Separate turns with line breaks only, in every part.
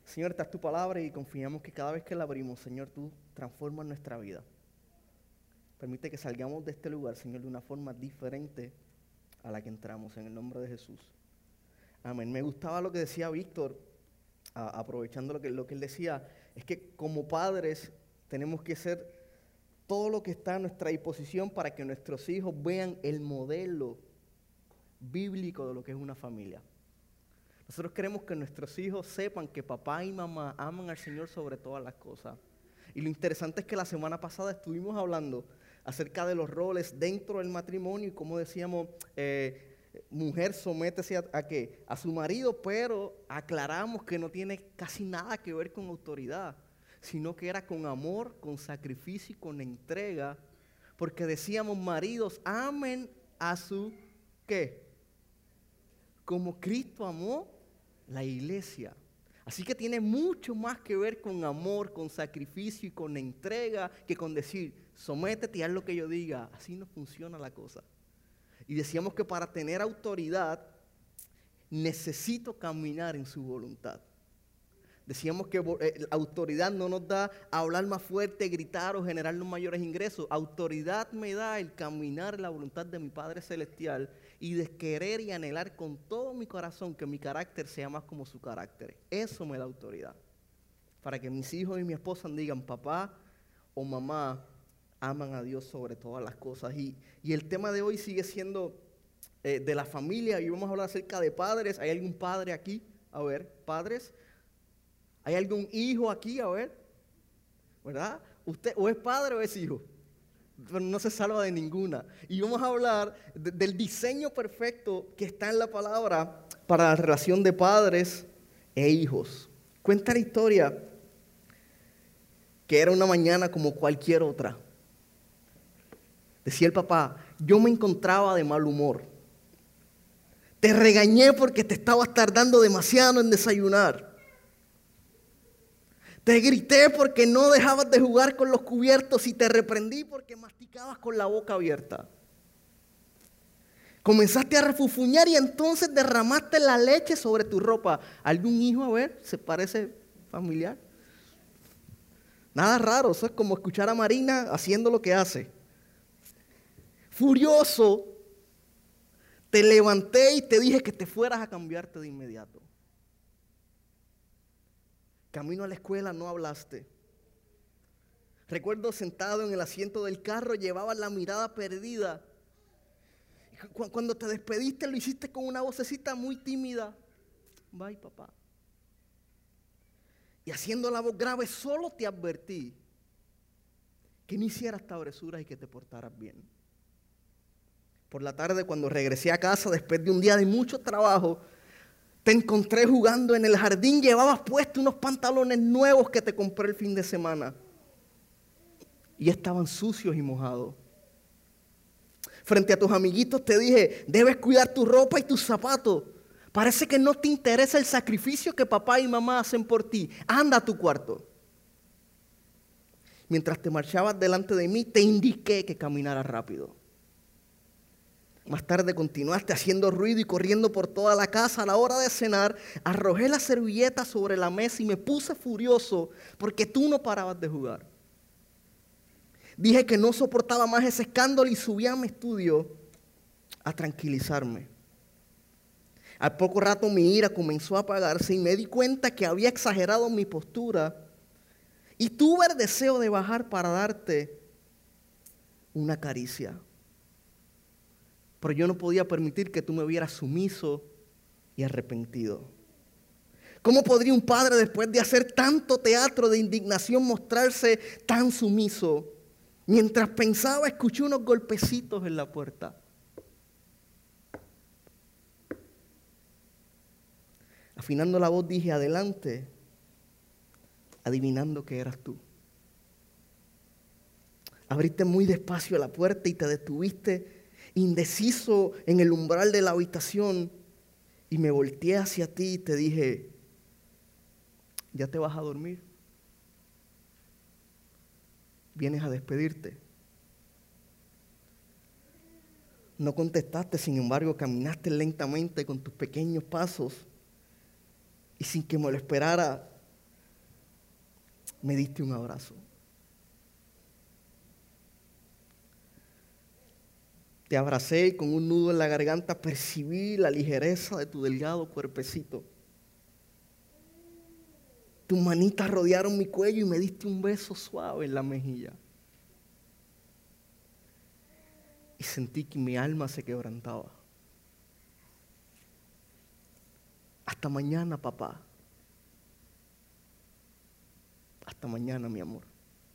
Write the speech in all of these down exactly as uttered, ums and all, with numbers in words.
Señor, esta es tu palabra y confiamos que cada vez que la abrimos, Señor, tú transformas nuestra vida. Permite que salgamos de este lugar, Señor, de una forma diferente a la que entramos, en el nombre de Jesús. Amén. Me gustaba lo que decía Víctor, a, aprovechando lo que, lo que él decía, es que como padres tenemos que hacer todo lo que está a nuestra disposición para que nuestros hijos vean el modelo bíblico de lo que es una familia. Nosotros queremos que nuestros hijos sepan que papá y mamá aman al Señor sobre todas las cosas. Y lo interesante es que la semana pasada estuvimos hablando acerca de los roles dentro del matrimonio y como decíamos, eh, mujer sométese a, a qué, a su marido, pero aclaramos que no tiene casi nada que ver con autoridad, sino que era con amor, con sacrificio y con entrega, porque decíamos, maridos, amen a su ¿qué? Como Cristo amó la iglesia. Así que tiene mucho más que ver con amor, con sacrificio y con entrega que con decir, sométete y haz lo que yo diga. Así no funciona la cosa. Y decíamos que para tener autoridad necesito caminar en su voluntad. Decíamos que eh, la autoridad no nos da a hablar más fuerte, gritar o generarnos mayores ingresos. Autoridad me da el caminar en la voluntad de mi Padre Celestial y de querer y anhelar con todo mi corazón que mi carácter sea más como su carácter. Eso me da autoridad. Para que mis hijos y mi esposa digan, papá o mamá aman a Dios sobre todas las cosas. Y, y el tema de hoy sigue siendo eh, de la familia. Y vamos a hablar acerca de padres. ¿Hay algún padre aquí? A ver, padres. ¿Hay algún hijo aquí? A ver, ¿verdad? ¿Usted o es padre o es hijo? Pero no se salva de ninguna. Y vamos a hablar de, del diseño perfecto que está en la palabra para la relación de padres e hijos. Cuenta la historia que era una mañana como cualquier otra. Decía el papá, yo me encontraba de mal humor. Te regañé porque te estabas tardando demasiado en desayunar. Te grité porque no dejabas de jugar con los cubiertos y te reprendí porque masticabas con la boca abierta. Comenzaste a refufuñar y entonces derramaste la leche sobre tu ropa. ¿Algún hijo, a ver, se parece familiar? Nada raro, eso es como escuchar a Marina haciendo lo que hace. Furioso, te levanté y te dije que te fueras a cambiarte de inmediato. Camino a la escuela no hablaste. Recuerdo sentado en el asiento del carro, llevabas la mirada perdida. Cuando te despediste lo hiciste con una vocecita muy tímida. Bye, papá. Y haciendo la voz grave, solo te advertí que no hicieras travesuras y que te portaras bien. Por la tarde, cuando regresé a casa después de un día de mucho trabajo, te encontré jugando en el jardín, llevabas puestos unos pantalones nuevos que te compré el fin de semana. Y estaban sucios y mojados. Frente a tus amiguitos te dije, debes cuidar tu ropa y tus zapatos. Parece que no te interesa el sacrificio que papá y mamá hacen por ti. Anda a tu cuarto. Mientras te marchabas delante de mí, te indiqué que caminaras rápido. Más tarde continuaste haciendo ruido y corriendo por toda la casa. A la hora de cenar, arrojé la servilleta sobre la mesa y me puse furioso porque tú no parabas de jugar. Dije que no soportaba más ese escándalo y subí a mi estudio a tranquilizarme. Al poco rato mi ira comenzó a apagarse y me di cuenta que había exagerado mi postura y tuve el deseo de bajar para darte una caricia. Pero yo no podía permitir que tú me vieras sumiso y arrepentido. ¿Cómo podría un padre, después de hacer tanto teatro de indignación, mostrarse tan sumiso? Mientras pensaba, escuché unos golpecitos en la puerta. Afinando la voz dije, adelante, adivinando que eras tú. Abriste muy despacio la puerta y te detuviste indeciso en el umbral de la habitación y me volteé hacia ti y te dije, ¿ya te vas a dormir? ¿Vienes a despedirte? No contestaste, sin embargo, caminaste lentamente con tus pequeños pasos y sin que me lo esperara, me diste un abrazo. Te abracé y con un nudo en la garganta percibí la ligereza de tu delgado cuerpecito. Tus manitas rodearon mi cuello y me diste un beso suave en la mejilla. Y sentí que mi alma se quebrantaba. Hasta mañana, papá. Hasta mañana, mi amor.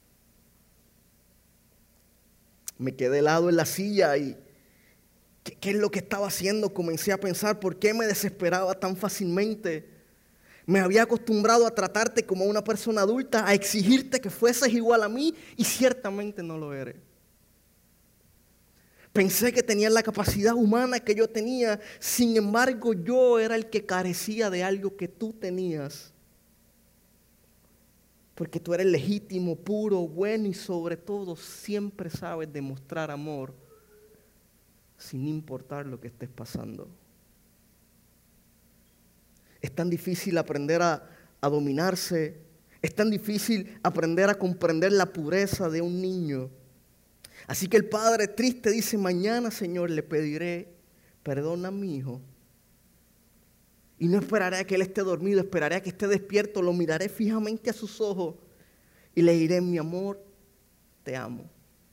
Me quedé helado en la silla y ¿qué, qué es lo que estaba haciendo? Comencé a pensar por qué me desesperaba tan fácilmente. Me había acostumbrado a tratarte como una persona adulta, a exigirte que fueses igual a mí y ciertamente no lo eres. Pensé que tenías la capacidad humana que yo tenía, sin embargo yo era el que carecía de algo que tú tenías. Porque tú eres legítimo, puro, bueno y sobre todo siempre sabes demostrar amor sin importar lo que estés pasando. Es tan difícil aprender a, a dominarse, es tan difícil aprender a comprender la pureza de un niño. Así que el padre triste dice, mañana, Señor, le pediré perdón a mi hijo. Y no esperaré a que él esté dormido, esperaré a que esté despierto, lo miraré fijamente a sus ojos y le diré, mi amor, te amo.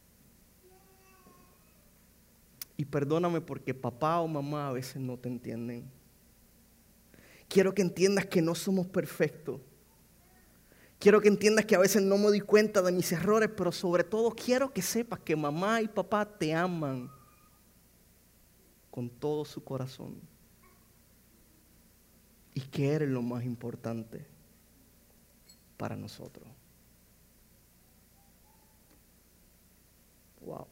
Y perdóname porque papá o mamá a veces no te entienden. Quiero que entiendas que no somos perfectos. Quiero que entiendas que a veces no me doy cuenta de mis errores, pero sobre todo quiero que sepas que mamá y papá te aman con todo su corazón. Y que eres lo más importante para nosotros. Wow.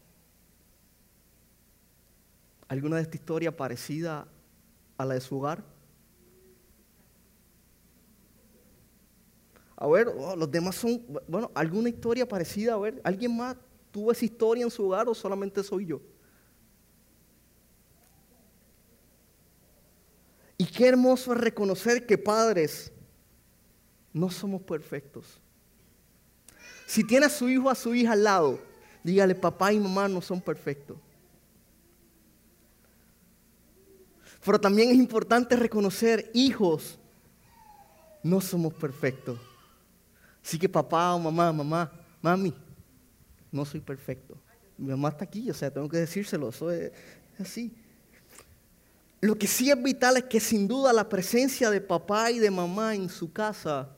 ¿Alguna de esta historia parecida a la de su hogar? A ver, oh, los demás son, bueno, ¿alguna historia parecida? A ver, ¿alguien más tuvo esa historia en su hogar o solamente soy yo? Y qué hermoso es reconocer que padres no somos perfectos. Si tiene a su hijo o a su hija al lado, dígale, papá y mamá no son perfectos. Pero también es importante reconocer, hijos, no somos perfectos. Así que papá o mamá, mamá, mami, no soy perfecto. Mi mamá está aquí, o sea, tengo que decírselo, eso es así. Lo que sí es vital es que sin duda la presencia de papá y de mamá en su casa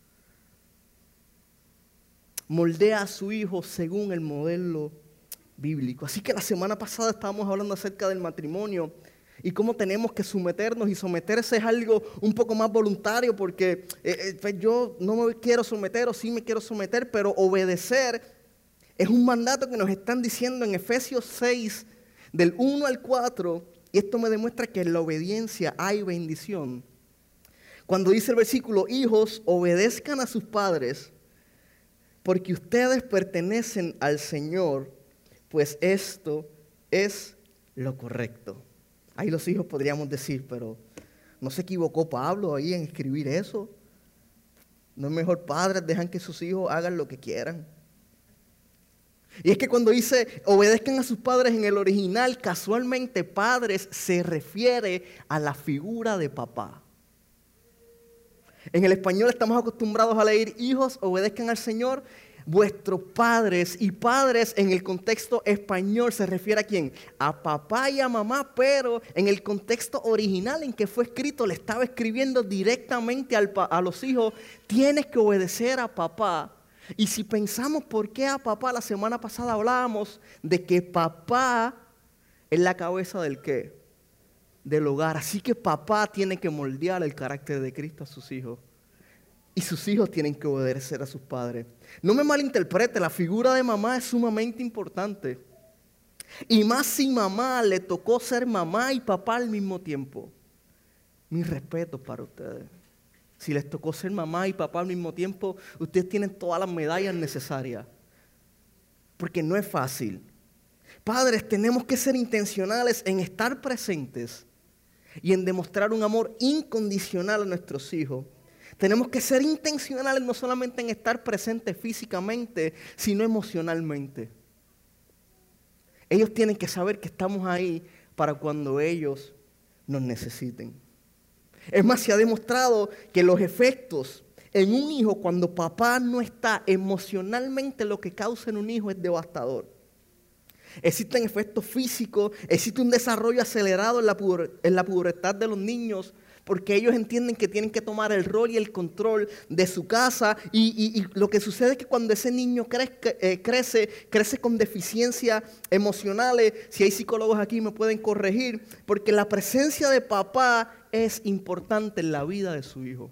moldea a su hijo según el modelo bíblico. Así que la semana pasada estábamos hablando acerca del matrimonio y cómo tenemos que someternos, y someterse es algo un poco más voluntario porque eh, eh, pues yo no me quiero someter o sí me quiero someter, pero obedecer es un mandato que nos están diciendo en Efesios seis, del uno al cuatro, y esto me demuestra que en la obediencia hay bendición. Cuando dice el versículo, hijos, obedezcan a sus padres, porque ustedes pertenecen al Señor, pues esto es lo correcto. Ahí los hijos podríamos decir, pero ¿no se equivocó Pablo ahí en escribir eso? ¿No es mejor padres dejan que sus hijos hagan lo que quieran? Y es que cuando dice obedezcan a sus padres en el original, casualmente padres se refiere a la figura de papá. En el español estamos acostumbrados a leer hijos, obedezcan al Señor, vuestros padres. Y padres en el contexto español se refiere a quién? A papá y a mamá, pero en el contexto original en que fue escrito le estaba escribiendo directamente al pa- a los hijos, tienes que obedecer a papá. Y si pensamos por qué a papá, la semana pasada hablábamos de que papá es la cabeza del qué, del hogar. Así que papá tiene que moldear el carácter de Cristo a sus hijos. Y sus hijos tienen que obedecer a sus padres. No me malinterprete, la figura de mamá es sumamente importante. Y más si mamá le tocó ser mamá y papá al mismo tiempo. Mis respetos para ustedes. Si les tocó ser mamá y papá al mismo tiempo, ustedes tienen todas las medallas necesarias. Porque no es fácil. Padres, tenemos que ser intencionales en estar presentes y en demostrar un amor incondicional a nuestros hijos. Tenemos que ser intencionales no solamente en estar presentes físicamente, sino emocionalmente. Ellos tienen que saber que estamos ahí para cuando ellos nos necesiten. Es más, se ha demostrado que los efectos en un hijo cuando papá no está emocionalmente, lo que causa en un hijo es devastador. Existen efectos físicos, existe un desarrollo acelerado en la, puber- en la pubertad de los niños, porque ellos entienden que tienen que tomar el rol y el control de su casa, y, y- y lo que sucede es que cuando ese niño crezca, eh, crece, crece con deficiencias emocionales. Si hay psicólogos aquí me pueden corregir, porque la presencia de papá es importante en la vida de su hijo.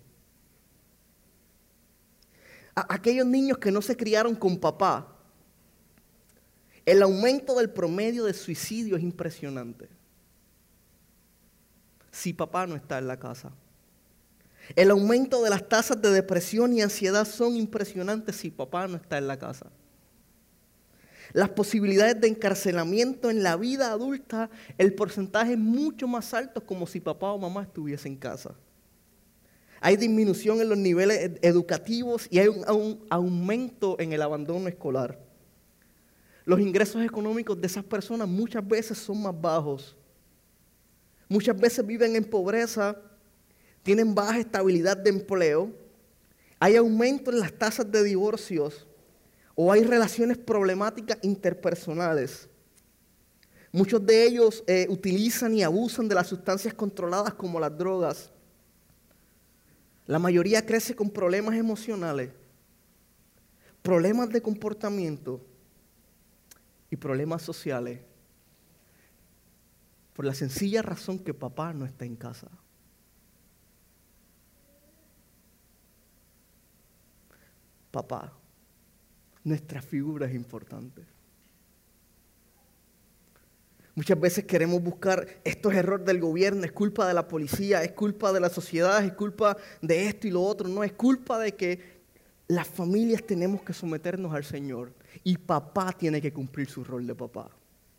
A- aquellos niños que no se criaron con papá, el aumento del promedio de suicidio es impresionante. Si papá no está en la casa. El aumento de las tasas de depresión y ansiedad son impresionantes si papá no está en la casa. Las posibilidades de encarcelamiento en la vida adulta, el porcentaje es mucho más alto como si papá o mamá estuviese en casa. Hay disminución en los niveles educativos y hay un, un aumento en el abandono escolar. Los ingresos económicos de esas personas muchas veces son más bajos. Muchas veces viven en pobreza, tienen baja estabilidad de empleo, hay aumento en las tasas de divorcios o hay relaciones problemáticas interpersonales. Muchos de ellos eh, utilizan y abusan de las sustancias controladas como las drogas. La mayoría crece con problemas emocionales, problemas de comportamiento y problemas sociales, por la sencilla razón que papá no está en casa. Papá, nuestra figura es importante. Muchas veces queremos buscar, esto es error del gobierno, es culpa de la policía, es culpa de la sociedad, es culpa de esto y lo otro. No, es culpa de que las familias tenemos que someternos al Señor y papá tiene que cumplir su rol de papá.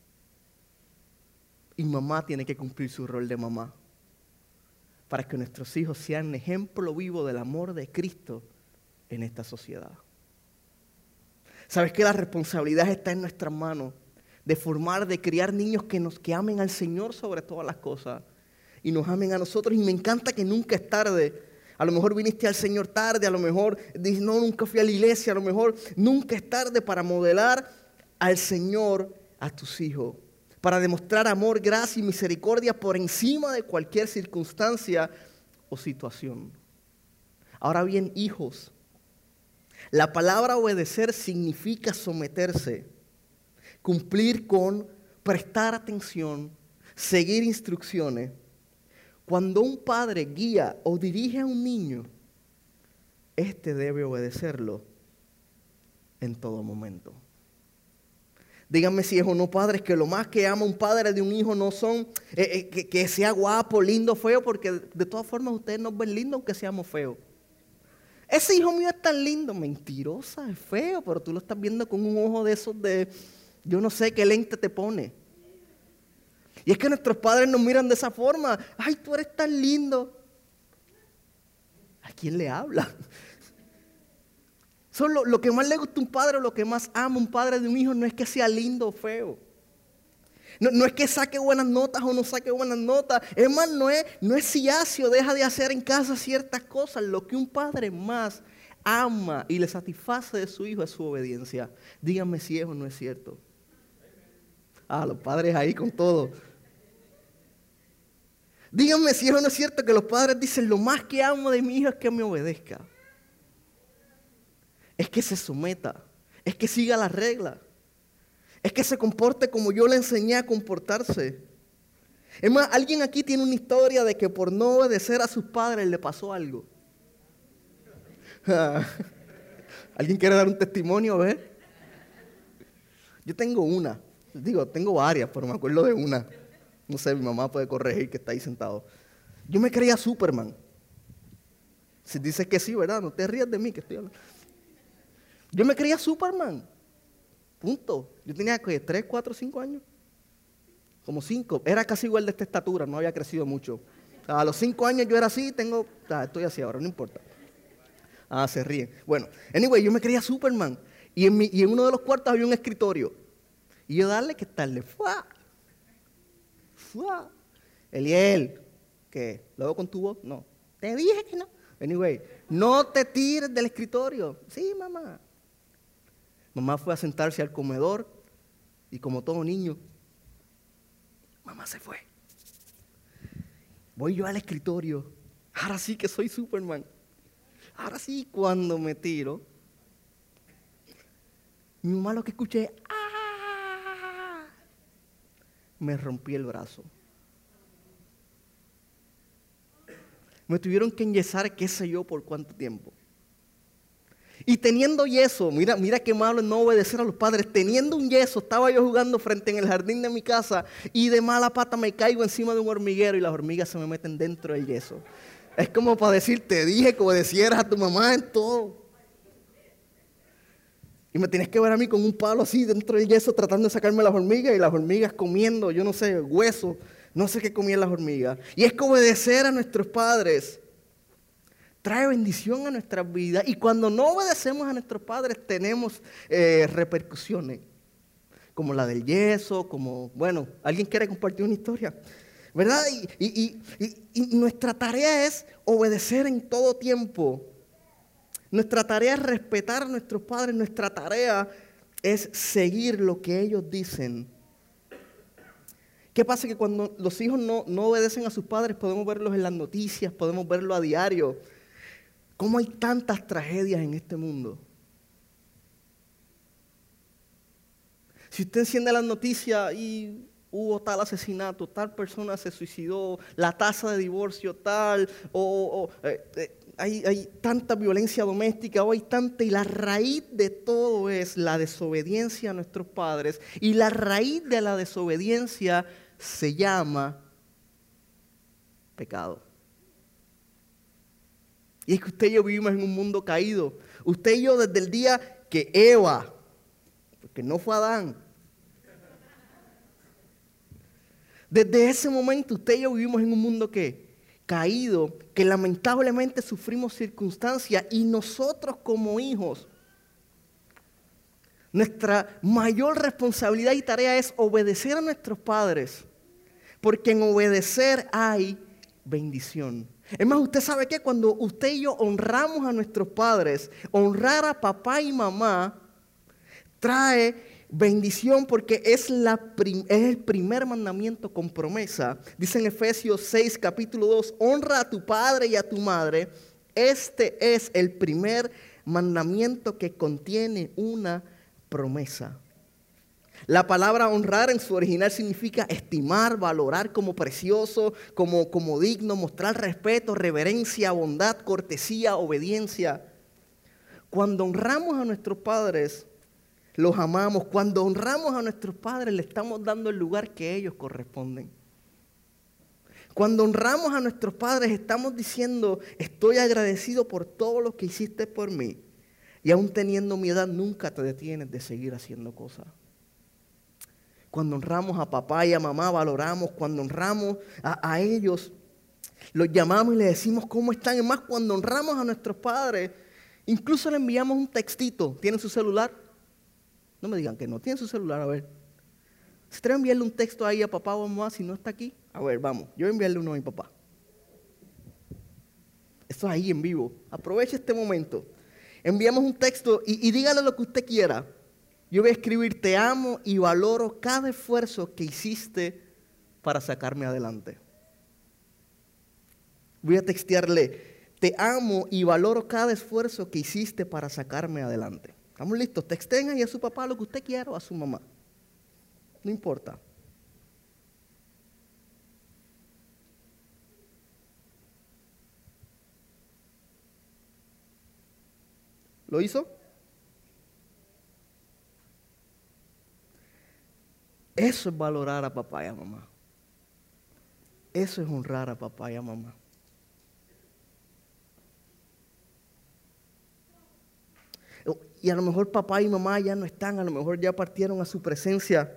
Y mamá tiene que cumplir su rol de mamá para que nuestros hijos sean ejemplo vivo del amor de Cristo en esta sociedad. ¿Sabes que la responsabilidad está en nuestras manos de formar, de criar niños que nos que amen al Señor sobre todas las cosas y nos amen a nosotros? Y me encanta que nunca es tarde. A lo mejor viniste al Señor tarde, a lo mejor dices, no, nunca fui a la iglesia, a lo mejor nunca es tarde para modelar al Señor a tus hijos, para demostrar amor, gracia y misericordia por encima de cualquier circunstancia o situación. Ahora bien, hijos, la palabra obedecer significa someterse, cumplir con, prestar atención, seguir instrucciones. Cuando un padre guía o dirige a un niño, éste debe obedecerlo en todo momento. Díganme si es o no, padres, que lo más que ama un padre de un hijo no son eh, eh, que, que sea guapo, lindo, feo, porque de, de todas formas ustedes nos ven lindos aunque seamos feos. Ese hijo mío es tan lindo, mentirosa, es feo, pero tú lo estás viendo con un ojo de esos de, yo no sé qué lente te pone. Y es que nuestros padres nos miran de esa forma, ay, tú eres tan lindo. ¿A quién le habla? So, lo, lo que más le gusta a un padre o lo que más ama un padre de un hijo no es que sea lindo o feo. No, no es que saque buenas notas o no saque buenas notas. Es más, no es, no es si hace o deja de hacer en casa ciertas cosas. Lo que un padre más ama y le satisface de su hijo es su obediencia. Díganme si es o no es cierto. Ah, los padres ahí con todo. Díganme si es o no es cierto que los padres dicen, lo más que amo de mi hijo es que me obedezca. Es que se someta, es que siga las reglas, es que se comporte como yo le enseñé a comportarse. Es más, alguien aquí tiene una historia de que por no obedecer a sus padres le pasó algo. ¿Alguien quiere dar un testimonio, ve? Yo tengo una, digo, tengo varias, pero me acuerdo de una. No sé, mi mamá puede corregir que está ahí sentado. Yo me creía Superman. Si dices que sí, ¿verdad? No te rías de mí que estoy hablando. Yo me creía Superman. Punto. Yo tenía que tres, cuatro, cinco años. Como cinco. Era casi igual de esta estatura, no había crecido mucho. A los cinco años yo era así, tengo, ah, estoy así ahora, no importa. Ah, se ríen. Bueno, anyway, yo me creía Superman. Y en, mi, y en uno de los cuartos había un escritorio. Y yo darle que darle. ¡Fua! ¡Fua! Eliel, ¿qué? ¿Lo hago con tu voz? No. Te dije que no. Anyway, no te tires del escritorio. Sí, mamá. Mamá fue a sentarse al comedor y como todo niño, mamá se fue. Voy yo al escritorio. Ahora sí que soy Superman. Ahora sí, cuando me tiro, mi mamá lo que escuché, ¡ah! Me rompí el brazo. Me tuvieron que enyesar, qué sé yo, por cuánto tiempo. Y teniendo yeso, mira, mira qué malo es no obedecer a los padres. Teniendo un yeso, estaba yo jugando frente en el jardín de mi casa y de mala pata me caigo encima de un hormiguero y las hormigas se me meten dentro del yeso. Es como para decir, te dije que obedecieras a tu mamá en todo. Y me tienes que ver a mí con un palo así dentro del yeso tratando de sacarme las hormigas y las hormigas comiendo, yo no sé, hueso. No sé qué comían las hormigas. Y es que obedecer a nuestros padres trae bendición a nuestras vidas. Y cuando no obedecemos a nuestros padres tenemos eh, repercusiones. Como la del yeso, como, bueno, ¿alguien quiere compartir una historia? ¿Verdad? Y, y, y, y nuestra tarea es obedecer en todo tiempo. Nuestra tarea es respetar a nuestros padres. Nuestra tarea es seguir lo que ellos dicen. ¿Qué pasa? Que cuando los hijos no, no obedecen a sus padres, podemos verlos en las noticias, podemos verlo a diario. ¿Cómo hay tantas tragedias en este mundo? Si usted enciende las noticias y hubo tal asesinato, tal persona se suicidó, la tasa de divorcio tal, o, o eh, eh, hay, hay tanta violencia doméstica, o hay tanta, y la raíz de todo es la desobediencia a nuestros padres, y la raíz de la desobediencia se llama pecado. Y es que usted y yo vivimos en un mundo caído. Usted y yo desde el día que Eva, porque no fue Adán, desde ese momento usted y yo vivimos en un mundo que caído, que lamentablemente sufrimos circunstancias y nosotros como hijos, nuestra mayor responsabilidad y tarea es obedecer a nuestros padres, porque en obedecer hay bendición. Es más, usted sabe que cuando usted y yo honramos a nuestros padres, honrar a papá y mamá trae bendición porque es, la prim- es el primer mandamiento con promesa. Dice en Efesios seis, capítulo dos, honra a tu padre y a tu madre. Este es el primer mandamiento que contiene una promesa. La palabra honrar en su original significa estimar, valorar como precioso, como, como digno, mostrar respeto, reverencia, bondad, cortesía, obediencia. Cuando honramos a nuestros padres, los amamos. Cuando honramos a nuestros padres, le estamos dando el lugar que ellos corresponden. Cuando honramos a nuestros padres, estamos diciendo, estoy agradecido por todo lo que hiciste por mí. Y aún teniendo mi edad, nunca te detienes de seguir haciendo cosas. Cuando honramos a papá y a mamá, valoramos. Cuando honramos a, a ellos, los llamamos y les decimos cómo están. Es más, cuando honramos a nuestros padres, incluso le enviamos un textito. ¿Tienen su celular? No me digan que no. ¿Tienen su celular? A ver. Si quieren enviarle un texto ahí a papá o a mamá si no está aquí. A ver, vamos. Yo voy a enviarle uno a mi papá. Esto es ahí en vivo. Aproveche este momento. Enviamos un texto y, y dígale lo que usted quiera. Yo voy a escribir, te amo y valoro cada esfuerzo que hiciste para sacarme adelante. Voy a textearle, te amo y valoro cada esfuerzo que hiciste para sacarme adelante. ¿Estamos listos? Texten ahí a su papá lo que usted quiera o a su mamá. No importa. ¿Lo hizo? Eso es valorar a papá y a mamá. Eso es honrar a papá y a mamá. Y a lo mejor papá y mamá ya no están, a lo mejor ya partieron a su presencia.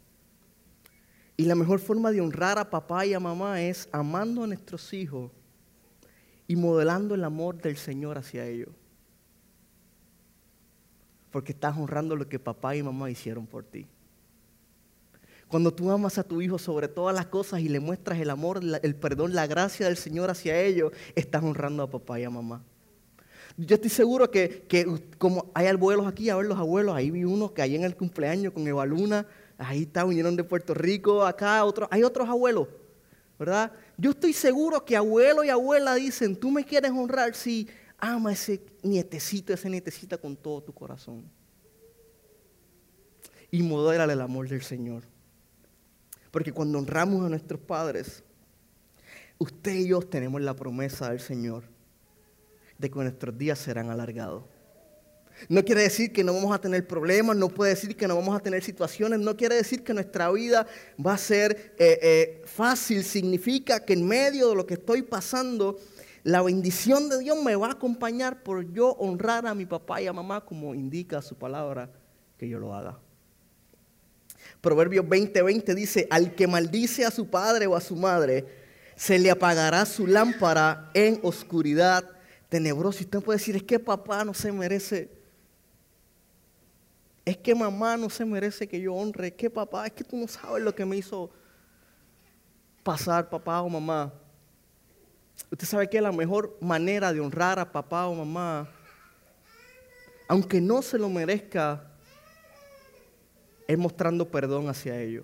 Y la mejor forma de honrar a papá y a mamá es amando a nuestros hijos y modelando el amor del Señor hacia ellos. porque estás honrando lo que papá y mamá hicieron por ti. Cuando tú amas a tu hijo sobre todas las cosas y le muestras el amor, el perdón, la gracia del Señor hacia ellos, estás honrando a papá y a mamá. Yo estoy seguro que, que como hay abuelos aquí, a ver los abuelos, ahí vi uno que ahí en el cumpleaños con Eva Luna, ahí está, vinieron de Puerto Rico, acá, otros, hay otros abuelos, ¿verdad? Yo estoy seguro que abuelo y abuela dicen, tú me quieres honrar, sí, ama a ese nietecito, esa nietecita con todo tu corazón. Y modélale el amor del Señor. Porque cuando honramos a nuestros padres, usted y yo tenemos la promesa del Señor de que nuestros días serán alargados. No quiere decir que no vamos a tener problemas, no puede decir que no vamos a tener situaciones, no quiere decir que nuestra vida va a ser eh, eh, fácil. Significa que en medio de lo que estoy pasando, la bendición de Dios me va a acompañar por yo honrar a mi papá y a mamá como indica su palabra que yo lo haga. Proverbios veinte veinte dice, al que maldice a su padre o a su madre, se le apagará su lámpara en oscuridad tenebrosa. Y usted puede decir, es que papá no se merece, es que mamá no se merece que yo honre, es que papá, es que tú no sabes lo que me hizo pasar papá o mamá. Usted sabe que la mejor manera de honrar a papá o mamá, aunque no se lo merezca, es mostrando perdón hacia ellos.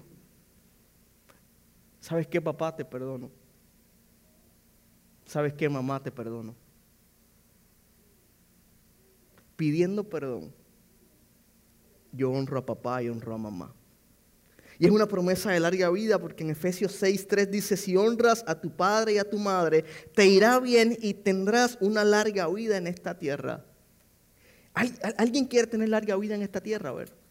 ¿Sabes qué, papá? Te perdono. ¿Sabes qué, mamá? Te perdono. Pidiendo perdón, yo honro a papá y honro a mamá. Y es una promesa de larga vida porque en Efesios seis tres dice, si honras a tu padre y a tu madre, te irá bien y tendrás una larga vida en esta tierra. ¿Alguien quiere tener larga vida en esta tierra? A ver.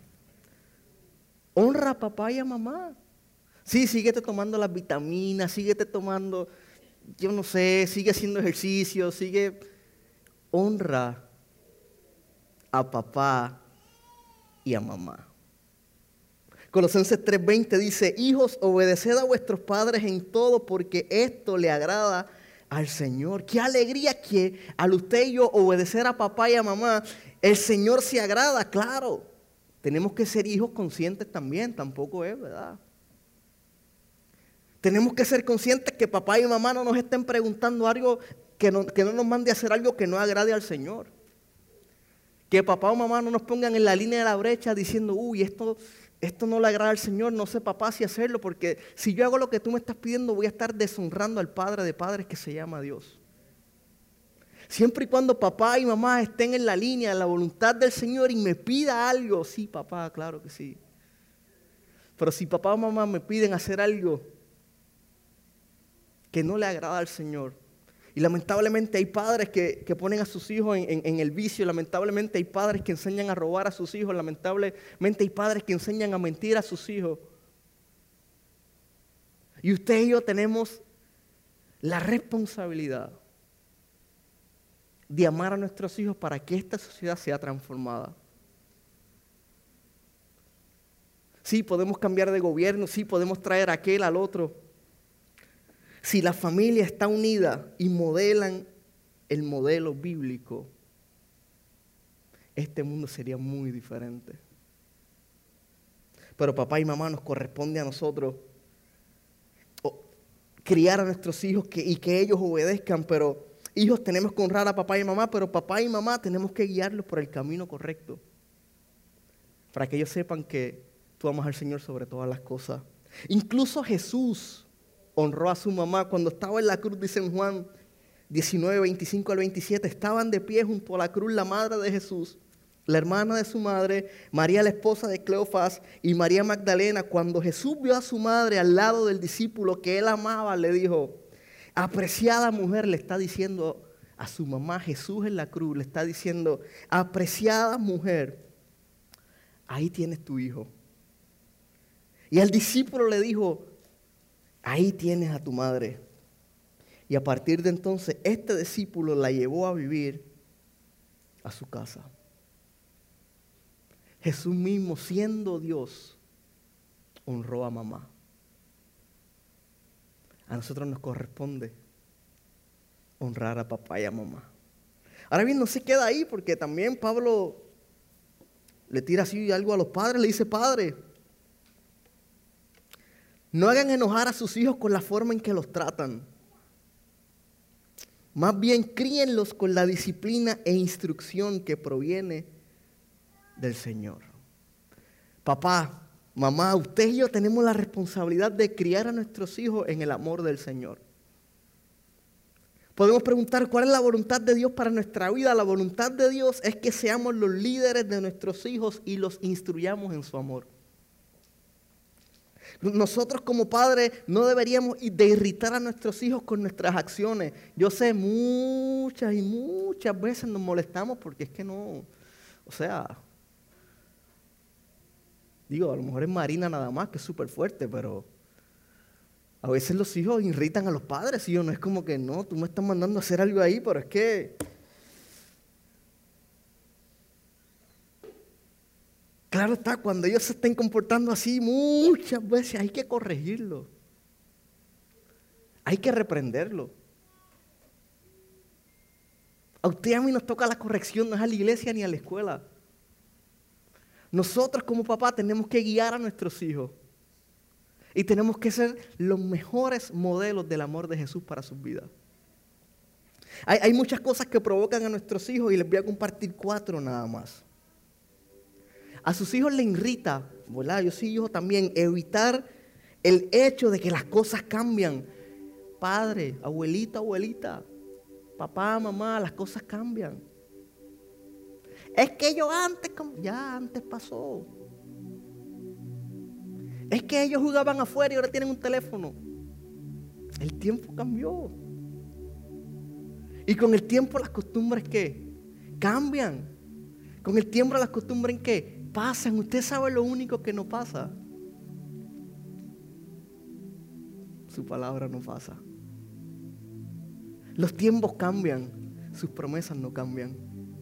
Honra a papá y a mamá. Sí, síguete tomando las vitaminas, síguete tomando, yo no sé, sigue haciendo ejercicio, sigue. Honra a papá y a mamá. Colosenses tres veinte dice, hijos, obedeced a vuestros padres en todo porque esto le agrada al Señor. Qué alegría que al usted y yo obedecer a papá y a mamá, el Señor se agrada, claro. Tenemos que ser hijos conscientes también, tampoco es, ¿verdad? Tenemos que ser conscientes que papá y mamá no nos estén preguntando algo, que no, que no nos mande a hacer algo que no agrade al Señor. Que papá o mamá no nos pongan en la línea de la brecha diciendo, uy, esto, esto no le agrada al Señor, no sé papá si hacerlo, porque si yo hago lo que tú me estás pidiendo voy a estar deshonrando al Padre de padres que se llama Dios. Siempre y cuando papá y mamá estén en la línea, en la voluntad del Señor y me pida algo, sí papá, claro que sí. Pero si papá o mamá me piden hacer algo que no le agrada al Señor, y lamentablemente hay padres que, que ponen a sus hijos en, en, en el vicio, lamentablemente hay padres que enseñan a robar a sus hijos, lamentablemente hay padres que enseñan a mentir a sus hijos. Y usted y yo tenemos la responsabilidad de amar a nuestros hijos para que esta sociedad sea transformada. Sí, podemos cambiar de gobierno, sí, podemos traer a aquel al otro. Si la familia está unida y modelan el modelo bíblico, este mundo sería muy diferente. Pero papá y mamá nos corresponde a nosotros criar a nuestros hijos que, y que ellos obedezcan, pero hijos tenemos que honrar a papá y mamá, pero papá y mamá tenemos que guiarlos por el camino correcto, para que ellos sepan que tú amas al Señor sobre todas las cosas. Incluso Jesús honró a su mamá cuando estaba en la cruz, dice en Juan diecinueve, veinticinco al veintisiete, estaban de pie junto a la cruz la madre de Jesús, la hermana de su madre, María la esposa de Cleofás y María Magdalena. Cuando Jesús vio a su madre al lado del discípulo que él amaba, le dijo, apreciada mujer, le está diciendo a su mamá, Jesús en la cruz, le está diciendo, apreciada mujer, ahí tienes tu hijo. Y al discípulo le dijo, ahí tienes a tu madre. Y a partir de entonces, este discípulo la llevó a vivir a su casa. Jesús mismo, siendo Dios, honró a mamá. A nosotros nos corresponde honrar a papá y a mamá. Ahora bien, no se queda ahí porque también Pablo le tira así algo a los padres, le dice: padre, no hagan enojar a sus hijos con la forma en que los tratan. Más bien, críenlos con la disciplina e instrucción que proviene del Señor. Papá, mamá, usted y yo tenemos la responsabilidad de criar a nuestros hijos en el amor del Señor. Podemos preguntar cuál es la voluntad de Dios para nuestra vida. La voluntad de Dios es que seamos los líderes de nuestros hijos y los instruyamos en su amor. Nosotros como padres no deberíamos de irritar a nuestros hijos con nuestras acciones. Yo sé, muchas y muchas veces nos molestamos porque es que no, o sea, digo, a lo mejor es Marina nada más, que es súper fuerte, pero a veces los hijos irritan a los padres, y yo no es como que no, tú me estás mandando a hacer algo ahí, pero es que claro está, cuando ellos se estén comportando así, muchas veces hay que corregirlo. Hay que reprenderlo. A usted y a mí nos toca la corrección, no es a la iglesia ni a la escuela. Nosotros como papá tenemos que guiar a nuestros hijos. Y tenemos que ser los mejores modelos del amor de Jesús para sus vidas. Hay, hay muchas cosas que provocan a nuestros hijos y les voy a compartir cuatro nada más. A sus hijos les irrita, ¿verdad? Yo soy hijo también, evitar el hecho de que las cosas cambian. Padre, abuelita, abuelita, papá, mamá, las cosas cambian. Es que yo antes, ya antes pasó. Es que ellos jugaban afuera y ahora tienen un teléfono. El tiempo cambió. Y con el tiempo las costumbres, ¿qué? Cambian. Con el tiempo las costumbres, ¿qué? Pasan. Usted sabe lo único que no pasa. Su palabra no pasa. Los tiempos cambian. Sus promesas no cambian.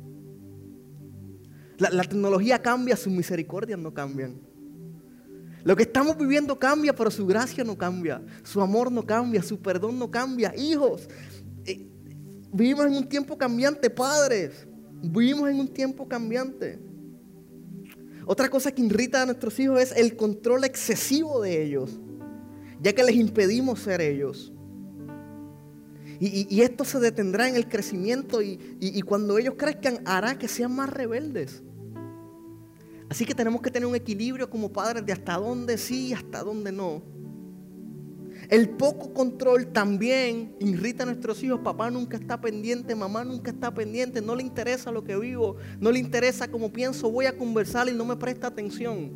La, la tecnología cambia, sus misericordias no cambian. Lo que estamos viviendo cambia, pero su gracia no cambia. Su amor no cambia, su perdón no cambia. Hijos, eh, vivimos en un tiempo cambiante, padres. Vivimos en un tiempo cambiante. Otra cosa que irrita a nuestros hijos es el control excesivo de ellos, ya que les impedimos ser ellos. Y, y, y esto se detendrá en el crecimiento y, y, y cuando ellos crezcan hará que sean más rebeldes. Así que tenemos que tener un equilibrio como padres de hasta dónde sí y hasta dónde no. El poco control también irrita a nuestros hijos. Papá nunca está pendiente, mamá nunca está pendiente, no le interesa lo que vivo, no le interesa cómo pienso, voy a conversar y no me presta atención.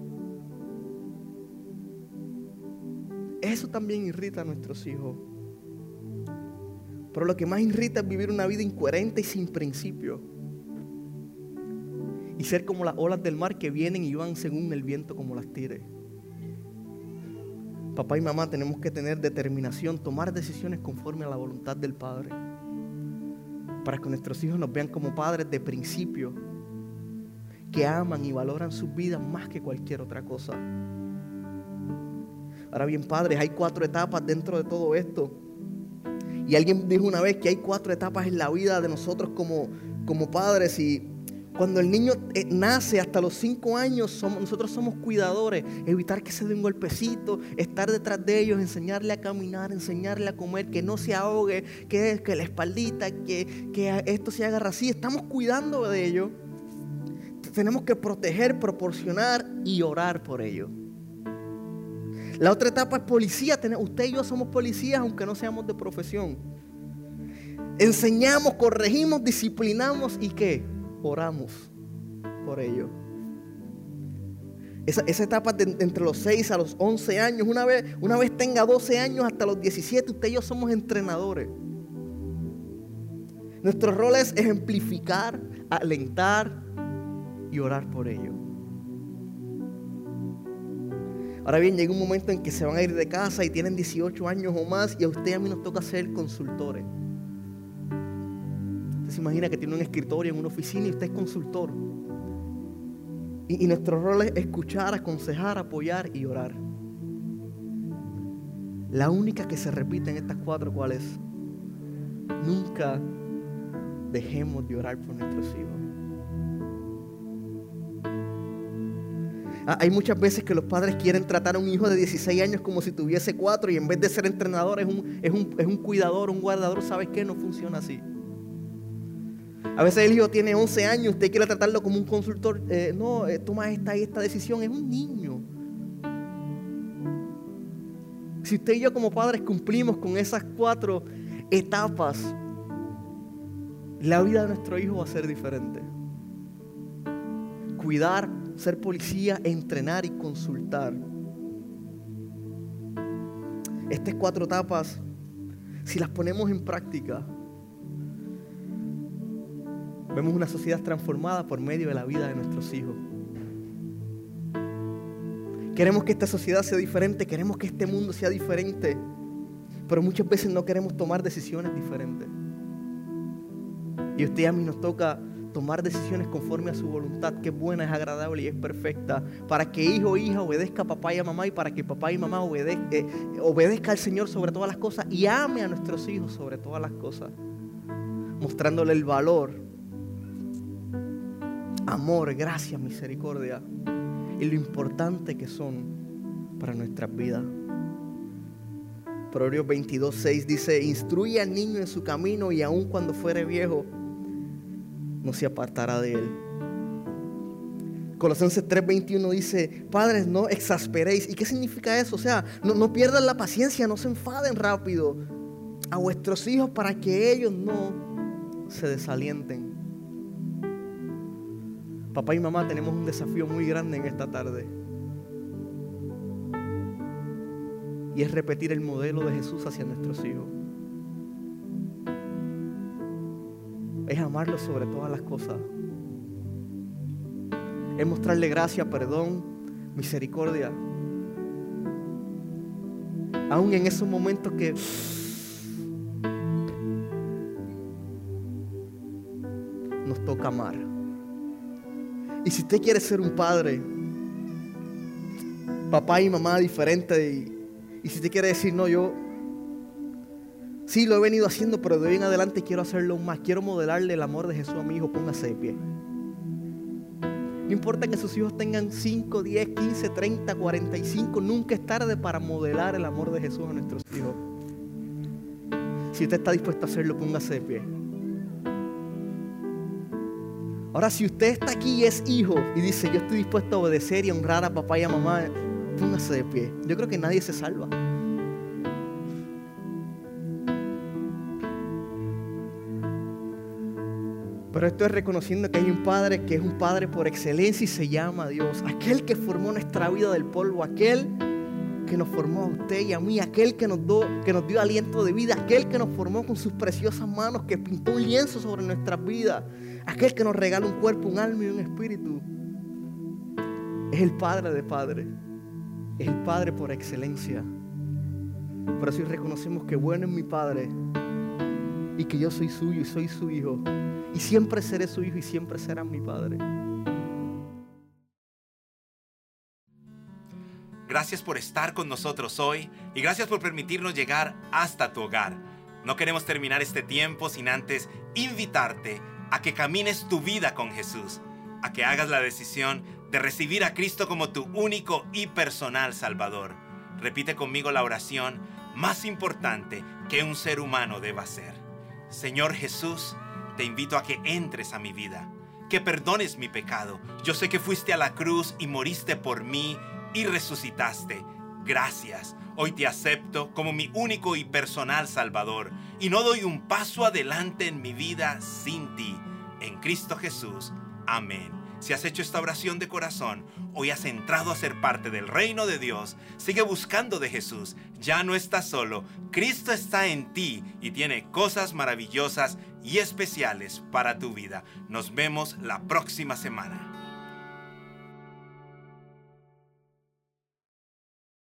Eso también irrita a nuestros hijos. Pero lo que más irrita es vivir una vida incoherente y sin principio. Y ser como las olas del mar que vienen y van según el viento como las tire. Papá y mamá tenemos que tener determinación, tomar decisiones conforme a la voluntad del Padre. Para que nuestros hijos nos vean como padres de principio, que aman y valoran sus vidas más que cualquier otra cosa. Ahora bien, padres, hay cuatro etapas dentro de todo esto. Y alguien dijo una vez que hay cuatro etapas en la vida de nosotros como, como padres. Y cuando el niño nace hasta los cinco años, somos, nosotros somos cuidadores. Evitar que se dé un golpecito, estar detrás de ellos, enseñarle a caminar, enseñarle a comer, que no se ahogue, que, que la espaldita, que, que esto se agarra así. Estamos cuidando de ellos. Tenemos que proteger, proporcionar y orar por ellos. La otra etapa es policía. Usted y yo somos policías aunque no seamos de profesión. Enseñamos, corregimos, disciplinamos y ¿qué? Oramos por ellos. Esa, esa etapa de, de entre los seis a los once años, una vez, una vez tenga doce años hasta los diecisiete, usted y yo somos entrenadores. Nuestro rol es ejemplificar, alentar y orar por ellos. Ahora bien, llega un momento en que se van a ir de casa y tienen dieciocho años o más y a usted y a mí nos toca ser consultores. Usted se imagina que tiene un escritorio en una oficina y usted es consultor. Y, y nuestro rol es escuchar, aconsejar, apoyar y orar. La única que se repite en estas cuatro, ¿cuál es? Nunca dejemos de orar por nuestros hijos. Hay muchas veces que los padres quieren tratar a un hijo de dieciséis años como si tuviese cuatro y en vez de ser entrenador es un, es un, es un cuidador, un guardador. ¿Sabes qué? No funciona así. A veces el hijo tiene once años, usted quiere tratarlo como un consultor. Eh, no, eh, toma esta y esta decisión. Es un niño. Si usted y yo como padres cumplimos con esas cuatro etapas, la vida de nuestro hijo va a ser diferente. Cuidar, ser policía, entrenar y consultar. Estas cuatro etapas, si las ponemos en práctica, vemos una sociedad transformada por medio de la vida de nuestros hijos. Queremos que esta sociedad sea diferente, queremos que este mundo sea diferente, pero muchas veces no queremos tomar decisiones diferentes. Y a usted y a mí nos toca tomar decisiones conforme a su voluntad, que es buena, es agradable y es perfecta, para que hijo o hija obedezca a papá y a mamá, y para que papá y mamá obedezca, eh, obedezca al Señor sobre todas las cosas y ame a nuestros hijos sobre todas las cosas, mostrándole el valor, amor, gracia, misericordia y lo importante que son para nuestras vidas. Proverbios veintidós, seis dice: instruye al niño en su camino y aun cuando fuere viejo no se apartará de él. Colosenses tres veintiuno dice: padres, no exasperéis. ¿Y qué significa eso? O sea, no, no pierdan la paciencia, no se enfaden rápido a vuestros hijos para que ellos no se desalienten. Papá y mamá, tenemos un desafío muy grande en esta tarde, y es repetir el modelo de Jesús hacia nuestros hijos. Es amarlos sobre todas las cosas. Es mostrarle gracia, perdón, misericordia. Aún en esos momentos que nos toca amar. Y si usted quiere ser un padre, papá y mamá diferente, y, y si usted quiere decir: no, yo sí lo he venido haciendo, pero de hoy en adelante quiero hacerlo aún más, quiero modelarle el amor de Jesús a mi hijo, póngase de pie. No importa que sus hijos tengan cinco, diez, quince, treinta, cuarenta y cinco, nunca es tarde para modelar el amor de Jesús a nuestros hijos. Si usted está dispuesto a hacerlo, póngase de pie. Ahora, si usted está aquí y es hijo y dice: yo estoy dispuesto a obedecer y a honrar a papá y a mamá, póngase de pie. Yo creo que nadie se salva. Pero esto es reconociendo que hay un Padre que es un Padre por excelencia y se llama Dios. Aquel que formó nuestra vida del polvo, aquel que nos formó a usted y a mí, aquel que nos, do, que nos dio aliento de vida, aquel que nos formó con sus preciosas manos, que pintó un lienzo sobre nuestras vidas, aquel que nos regala un cuerpo, un alma y un espíritu. Es el Padre de padres, es el Padre por excelencia. Por eso reconocemos que bueno es mi Padre y que yo soy suyo y soy su hijo. Y siempre seré su hijo y siempre será mi Padre.
Gracias por estar con nosotros hoy y gracias por permitirnos llegar hasta tu hogar. No queremos terminar este tiempo sin antes invitarte a que camines tu vida con Jesús, a que hagas la decisión de recibir a Cristo como tu único y personal Salvador. Repite conmigo la oración más importante que un ser humano deba hacer. Señor Jesús, te invito a que entres a mi vida, que perdones mi pecado. Yo sé que fuiste a la cruz y moriste por mí y resucitaste. Gracias. Hoy te acepto como mi único y personal Salvador y no doy un paso adelante en mi vida sin ti. En Cristo Jesús. Amén. Si has hecho esta oración de corazón, hoy has entrado a ser parte del reino de Dios. Sigue buscando de Jesús. Ya no estás solo. Cristo está en ti y tiene cosas maravillosas y especiales para tu vida. Nos vemos la próxima semana.